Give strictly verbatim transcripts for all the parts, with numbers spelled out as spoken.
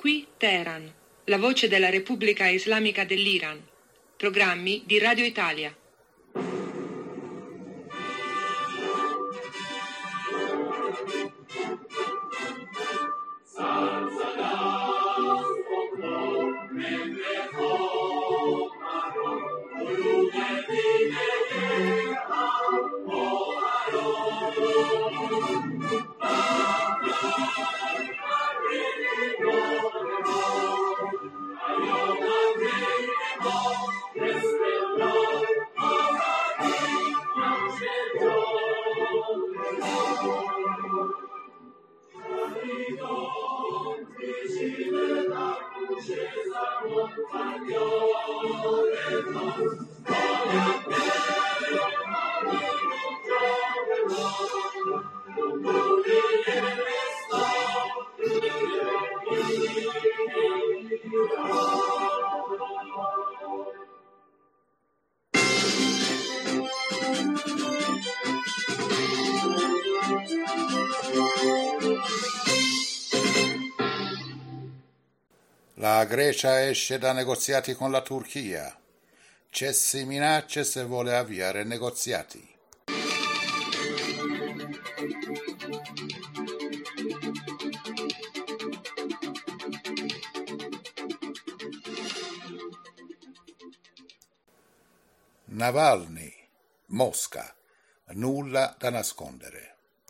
Qui Teheran, la voce della Repubblica Islamica dell'Iran. Programmi di Radio Italia. La Grecia esce da negoziati con la Turchia. Cessi minacce se vuole avviare negoziati. Navalny, Mosca, nulla da nascondere.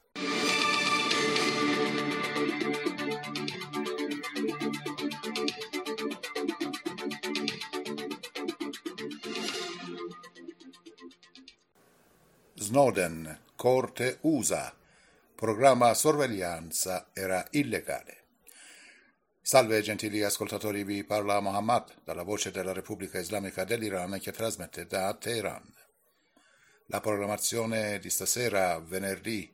Snowden, Corte U S A, programma sorveglianza era illegale. Salve gentili ascoltatori, vi parla Mohammad dalla voce della Repubblica Islamica dell'Iran che trasmette da Teheran. La programmazione di stasera, venerdì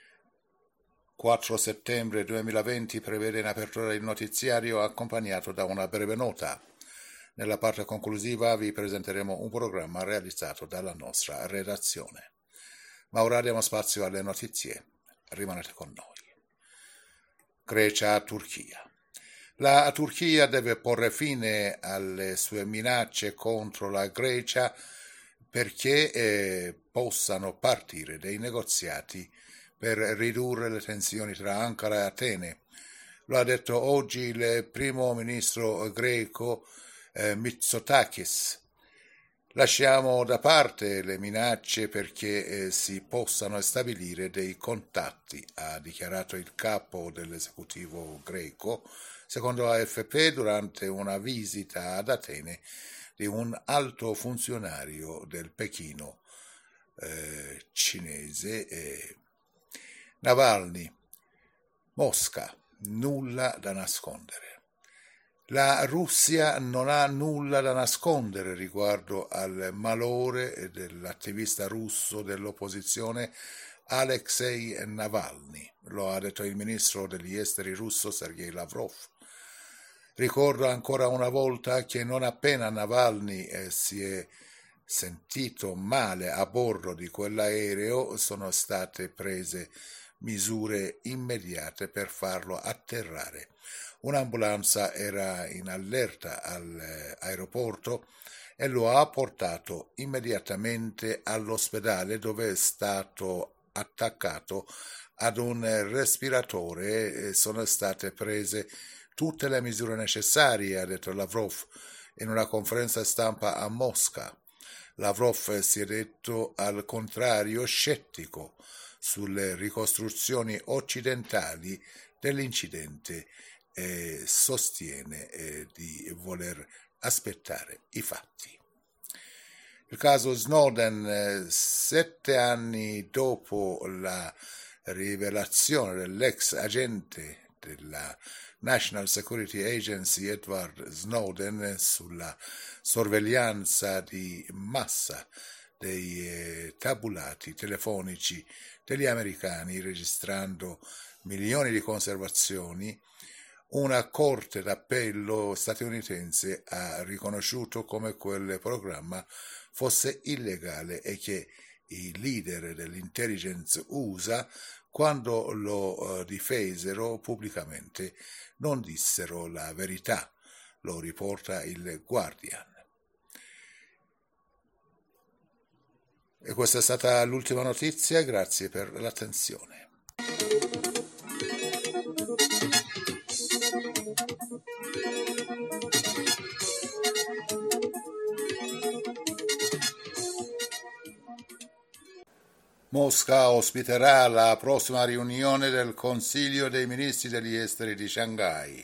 quattro settembre duemilaventi, prevede in apertura il notiziario accompagnato da una breve nota. Nella parte conclusiva vi presenteremo un programma realizzato dalla nostra redazione. Ma ora diamo spazio alle notizie. Rimanete con noi. Grecia-Turchia. La Turchia deve porre fine alle sue minacce contro la Grecia perché eh, possano partire dei negoziati per ridurre le tensioni tra Ankara e Atene. Lo ha detto oggi il primo ministro greco eh, Mitsotakis. Lasciamo da parte le minacce perché eh, si possano stabilire dei contatti, ha dichiarato il capo dell'esecutivo greco, secondo A F P durante una visita ad Atene di un alto funzionario del Pechino eh, cinese. Eh. Navalny, Mosca, nulla da nascondere. La Russia non ha nulla da nascondere riguardo al malore dell'attivista russo dell'opposizione Alexei Navalny, lo ha detto il ministro degli esteri russo Sergei Lavrov. Ricordo ancora una volta che non appena Navalny eh, si è sentito male a bordo di quell'aereo sono state prese misure immediate per farlo atterrare. Un'ambulanza era in allerta all'aeroporto e lo ha portato immediatamente all'ospedale dove è stato attaccato ad un respiratore e sono state prese tutte le misure necessarie, ha detto Lavrov in una conferenza stampa a Mosca. Lavrov si è detto al contrario scettico sulle ricostruzioni occidentali dell'incidente e sostiene eh, di voler aspettare i fatti. Il caso Snowden, eh, sette anni dopo la rivelazione dell'ex agente della National Security Agency Edward Snowden sulla sorveglianza di massa dei eh, tabulati telefonici degli americani registrando milioni di conversazioni, una corte d'appello statunitense ha riconosciuto come quel programma fosse illegale e che i leader dell'intelligence U S A, quando lo eh, difesero pubblicamente, non dissero la verità, lo riporta il Guardian. E questa è stata l'ultima notizia, grazie per l'attenzione. Mosca ospiterà la prossima riunione del Consiglio dei Ministri degli Esteri di Shanghai.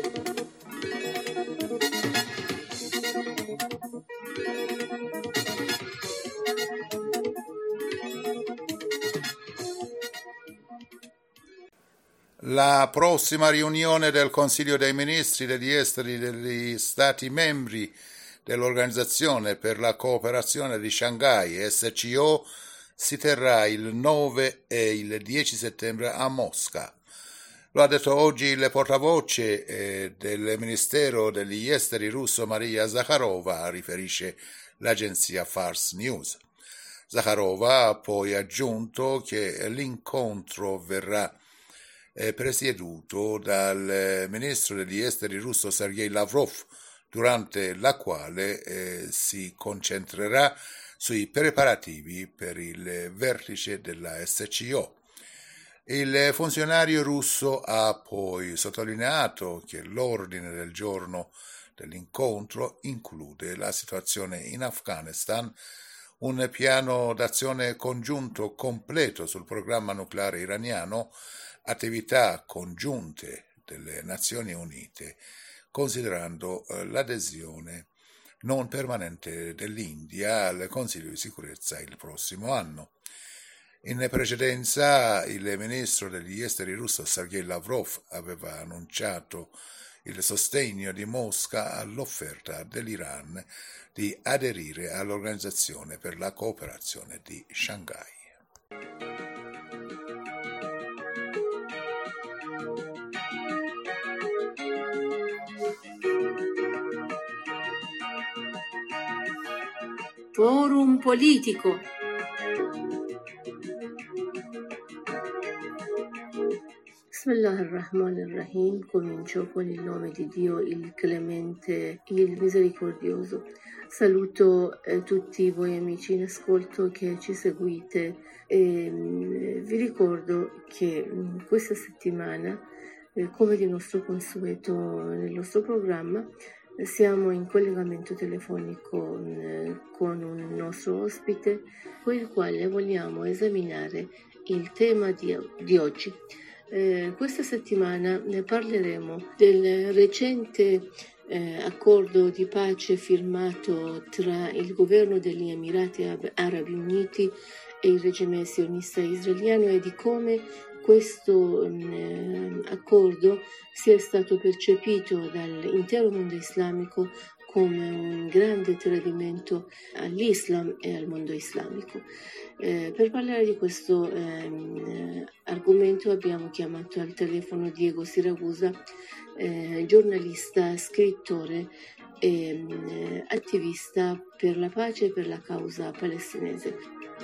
La prossima riunione del Consiglio dei Ministri degli Esteri degli Stati membri dell'Organizzazione per la Cooperazione di Shanghai, S C O, si terrà il nove e il dieci settembre a Mosca. Lo ha detto oggi il portavoce eh, del Ministero degli Esteri russo Maria Zakharova, riferisce l'agenzia Fars News. Zakharova ha poi aggiunto che l'incontro verrà eh, presieduto dal eh, ministro degli esteri russo Sergei Lavrov, durante la quale eh, si concentrerà sui preparativi per il vertice della S C O. Il funzionario russo ha poi sottolineato che l'ordine del giorno dell'incontro include la situazione in Afghanistan, un piano d'azione congiunto completo sul programma nucleare iraniano, attività congiunte delle Nazioni Unite, considerando l'adesione non permanente dell'India al Consiglio di sicurezza il prossimo anno. In precedenza, il ministro degli esteri russo Sergei Lavrov aveva annunciato il sostegno di Mosca all'offerta dell'Iran di aderire all'Organizzazione per la Cooperazione di Shanghai. Forum politico. Bismillahirrahmanirrahim. Comincio con il nome di Dio, il clemente, il misericordioso. Saluto eh, tutti voi amici in ascolto che ci seguite e mh, vi ricordo che mh, questa settimana, eh, come di nostro consueto nel nostro programma, siamo in collegamento telefonico eh, con un nostro ospite con il quale vogliamo esaminare il tema di, di oggi. Eh, questa settimana ne parleremo del recente eh, accordo di pace firmato tra il governo degli Emirati Arabi Uniti e il regime sionista israeliano e di come questo eh, accordo sia stato percepito dall'intero mondo islamico come un grande tradimento all'Islam e al mondo islamico. Eh, per parlare di questo eh, argomento abbiamo chiamato al telefono Diego Siragusa, eh, giornalista, scrittore e eh, attivista per la pace e per la causa palestinese.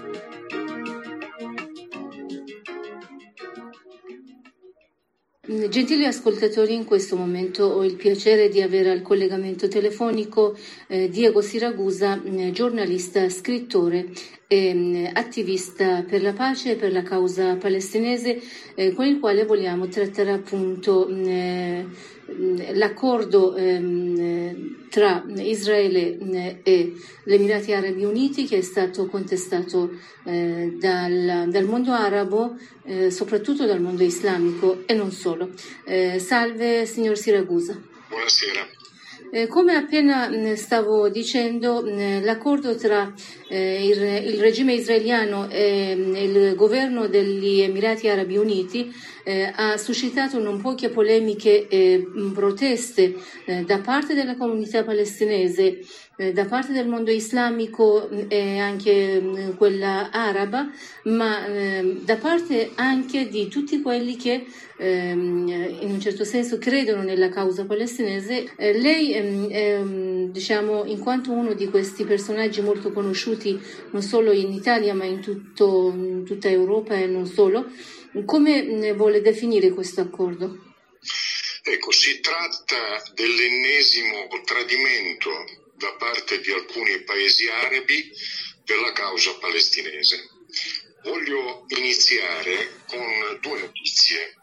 Gentili ascoltatori, in questo momento ho il piacere di avere al collegamento telefonico eh, Diego Siragusa, eh, giornalista, scrittore e eh, attivista per la pace e per la causa palestinese, eh, con il quale vogliamo trattare appunto eh, l'accordo eh, tra Israele eh, e gli Emirati Arabi Uniti, che è stato contestato eh, dal, dal mondo arabo, eh, soprattutto dal mondo islamico e non solo. Eh, salve signor Siragusa. Buonasera. Eh, come appena mh, stavo dicendo, mh, l'accordo tra eh, il, il regime israeliano e mh, il governo degli Emirati Arabi Uniti eh, ha suscitato non poche polemiche e proteste eh, da parte della comunità palestinese, eh, da parte del mondo islamico e anche eh, quella araba, ma eh, da parte anche di tutti quelli che ehm, in un certo senso credono nella causa palestinese. Eh, lei, ehm, ehm, diciamo, in quanto uno di questi personaggi molto conosciuti non solo in Italia ma in, tutto, in tutta Europa e non solo, come vuole definire questo accordo? Ecco, si tratta dell'ennesimo tradimento da parte di alcuni paesi arabi della causa palestinese. Voglio iniziare con due notizie.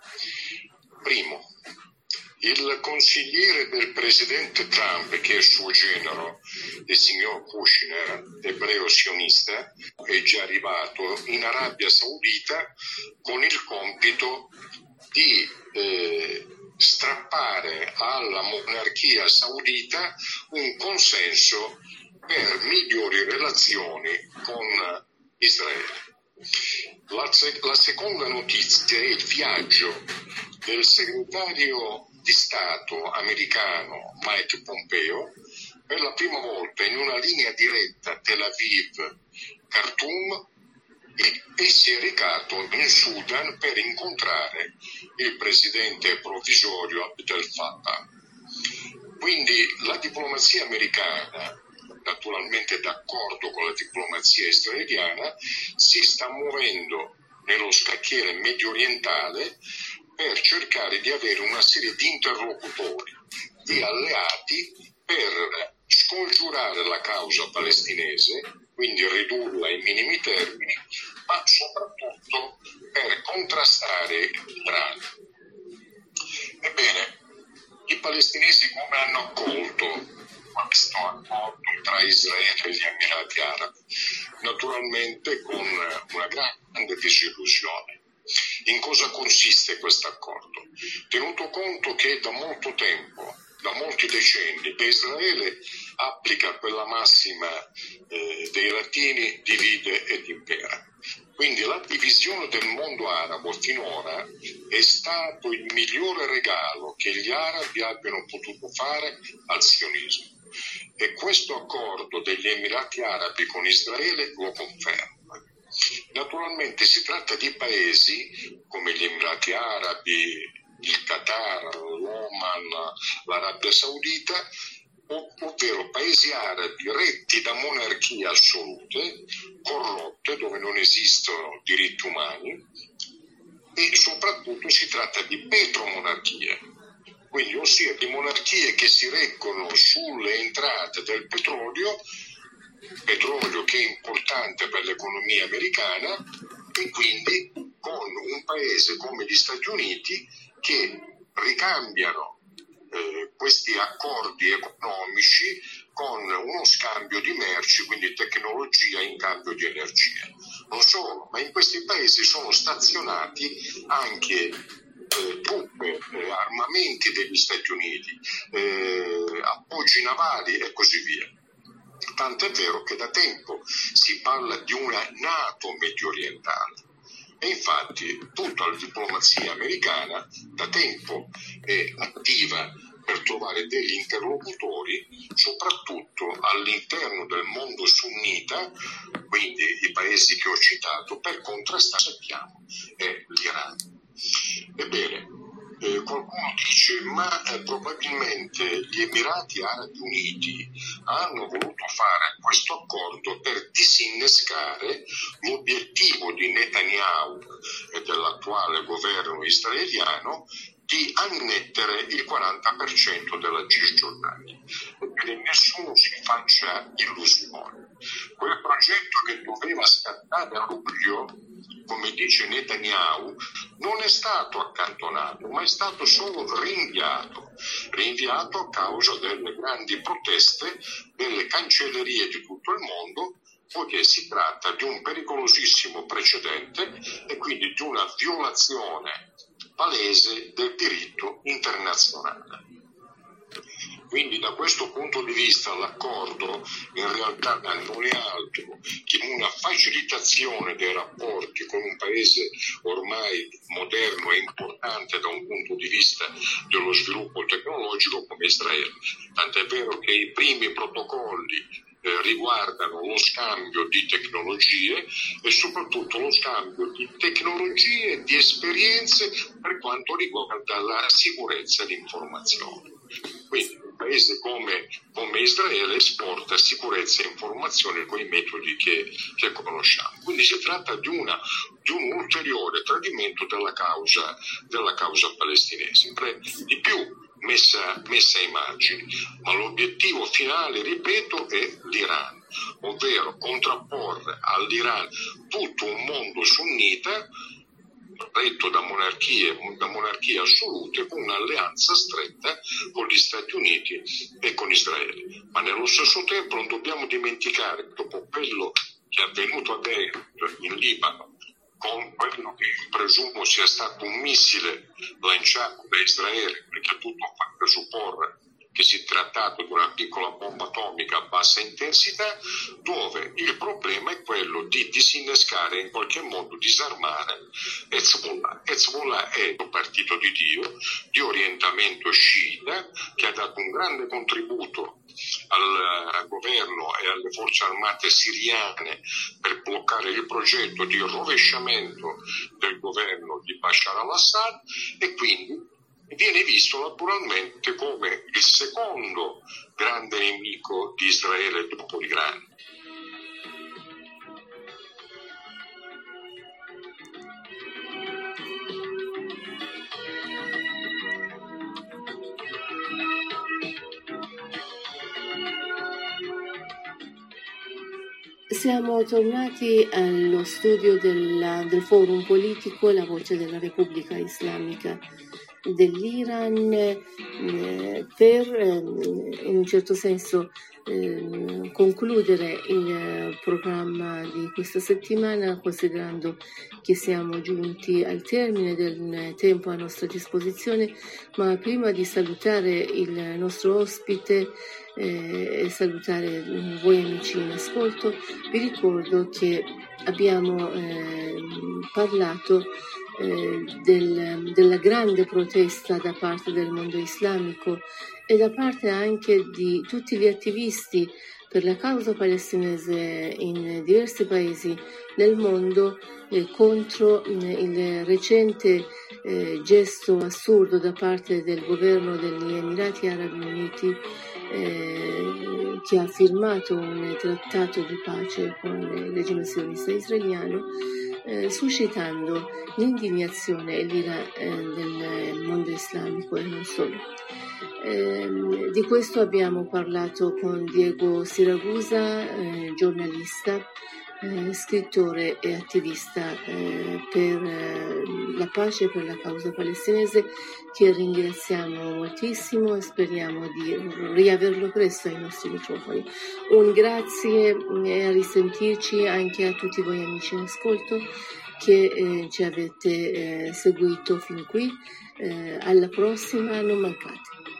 Primo, il consigliere del presidente Trump, che è suo genero, il signor Kushner, ebreo sionista, è già arrivato in Arabia Saudita con il compito di eh, strappare alla monarchia saudita un consenso per migliori relazioni con Israele. La, la seconda notizia è il viaggio del segretario di Stato americano Mike Pompeo per la prima volta in una linea diretta Tel Aviv-Khartoum e si è recato in Sudan per incontrare il presidente provvisorio Abdel Fattah. Quindi la diplomazia americana, naturalmente d'accordo con la diplomazia israeliana, si sta muovendo nello scacchiere medio orientale per cercare di avere una serie di interlocutori, di alleati per scongiurare la causa palestinese, quindi ridurla ai minimi termini, ma soprattutto per contrastare l'Iran. Ebbene, i palestinesi come hanno accolto questo accordo tra Israele e gli Emirati Arabi? Naturalmente con una grande disillusione. In cosa consiste questo accordo? Tenuto conto che da molto tempo, da molti decenni, che Israele applica quella massima eh, dei latini divide ed impera. Quindi la divisione del mondo arabo finora è stato il migliore regalo che gli arabi abbiano potuto fare al sionismo. E questo accordo degli Emirati Arabi con Israele lo conferma. Naturalmente si tratta di paesi come gli Emirati Arabi, il Qatar, l'Oman, l'Arabia Saudita, ovvero paesi arabi retti da monarchie assolute, corrotte, dove non esistono diritti umani, e soprattutto si tratta di petromonarchie, quindi ossia di monarchie che si reggono sulle entrate del petrolio, petrolio che è importante per l'economia americana, e quindi con un paese come gli Stati Uniti che ricambiano eh, questi accordi economici con uno scambio di merci, quindi tecnologia in cambio di energia. Non solo, ma in questi paesi sono stazionati anche eh, truppe, eh, armamenti degli Stati Uniti, eh, appoggi navali e così via. Tant'è vero che da tempo si parla di una NATO medio orientale. E infatti tutta la diplomazia americana da tempo è attiva per trovare degli interlocutori, soprattutto all'interno del mondo sunnita, quindi i paesi che ho citato, per contrastare, sappiamo, è l'Iran. Ebbene, eh, qualcuno dice, ma eh, probabilmente gli Emirati Arabi Uniti hanno voluto fare questo accordo per disinnescare l'obiettivo di Netanyahu e dell'attuale governo israeliano di annettere il quaranta per cento della Cisgiordania. Ebbene, nessuno si faccia illusioni. Quel progetto che doveva scattare a luglio, come dice Netanyahu, non è stato accantonato, ma è stato solo rinviato, rinviato a causa delle grandi proteste delle cancellerie di tutto il mondo, poiché si tratta di un pericolosissimo precedente e quindi di una violazione palese del diritto internazionale. Quindi da questo punto di vista l'accordo in realtà non è altro che una facilitazione dei rapporti con un paese ormai moderno e importante da un punto di vista dello sviluppo tecnologico come Israele. Tant'è vero che i primi protocolli eh, riguardano lo scambio di tecnologie e soprattutto lo scambio di tecnologie e di esperienze per quanto riguarda la sicurezza e l'informazione. Quindi un paese come, come Israele esporta sicurezza e informazione con i metodi che, che conosciamo. Quindi si tratta di, una, di un ulteriore tradimento della causa, della causa palestinese. Di più, messa, messa ai margini, ma l'obiettivo finale, ripeto, è l'Iran, ovvero contrapporre all'Iran tutto un mondo sunnita retto da monarchie, da monarchie assolute, con un'alleanza stretta con gli Stati Uniti e con Israele. Ma nello stesso tempo non dobbiamo dimenticare, dopo quello che è avvenuto a Beirut in Libano, con quello che presumo sia stato un missile lanciato da Israele, perché tutto fa presupporre che si è trattato di una piccola bomba atomica a bassa intensità, dove il problema è quello di disinnescare, in qualche modo disarmare Hezbollah. Hezbollah è un partito di Dio, di orientamento sciita, che ha dato un grande contributo al governo e alle forze armate siriane per bloccare il progetto di rovesciamento del governo di Bashar al-Assad, e quindi viene visto naturalmente come il secondo grande nemico di Israele dopo l'Iran. Siamo tornati allo studio della, del forum politico La Voce della Repubblica Islamica dell'Iran eh, per eh, in un certo senso eh, concludere il programma di questa settimana, considerando che siamo giunti al termine del tempo a nostra disposizione. Ma prima di salutare il nostro ospite e eh, salutare voi amici in ascolto, vi ricordo che abbiamo eh, parlato eh, del, della grande protesta da parte del mondo islamico e da parte anche di tutti gli attivisti per la causa palestinese in diversi paesi nel mondo eh, contro eh, il recente eh, gesto assurdo da parte del governo degli Emirati Arabi Uniti, eh, che ha firmato un trattato di pace con il regime sionista israeliano, eh, suscitando l'indignazione e l'ira eh, del mondo islamico e non solo. Eh, di questo abbiamo parlato con Diego Siragusa, eh, giornalista, eh, scrittore e attivista eh, per eh, la pace e per la causa palestinese, che ringraziamo moltissimo e speriamo di riaverlo presto ai nostri microfoni. Un grazie e a risentirci anche a tutti voi amici in ascolto che eh, ci avete eh, seguito fin qui. Eh, alla prossima, non mancate.